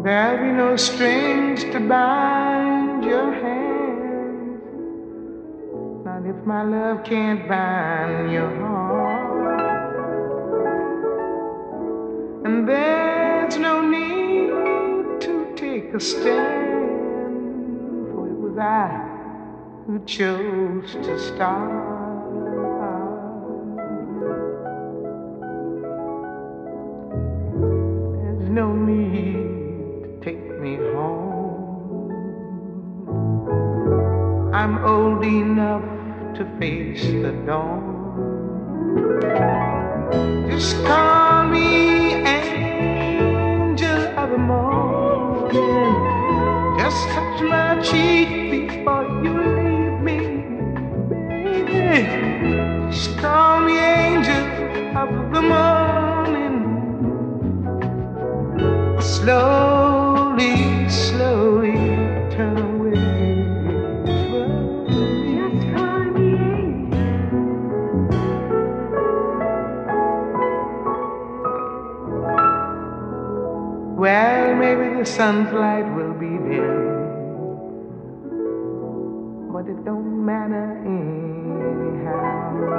There'll be no strings to bind your hands, not if my love can't bind your heart. And there's no need to take a stand, for it was I who chose to start. There's no need to take me home. I'm old enough to face the dawn. Just call me angel of the morning. Just touch my cheek before you leave me, baby. Just call me angel of the morning. Slowly, slowly turn away. Just call me angel. Well, maybe the sun's light will be dim, but it don't matter anyhow.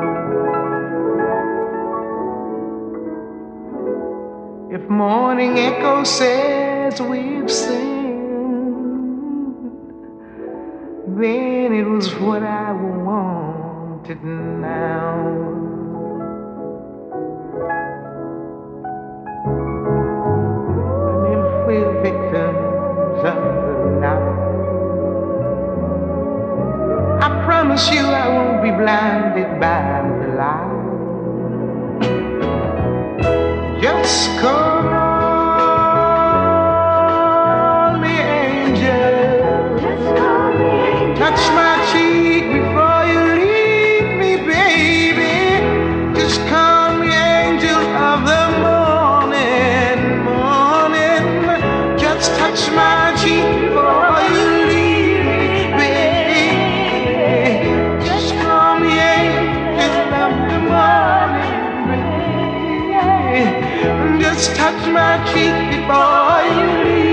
If morning echo says we've sinned, then it was what I wanted now. And if we're victims of the night, I promise you I won't be blinded by the light. Just call me angel. Just call me angel. Touch my cheek before you leave me, baby. Just call me angel of the morning, morning. Just touch my cheek before you leave me, baby. Just call me angel of the morning, baby. Just touch my cheek before you leave.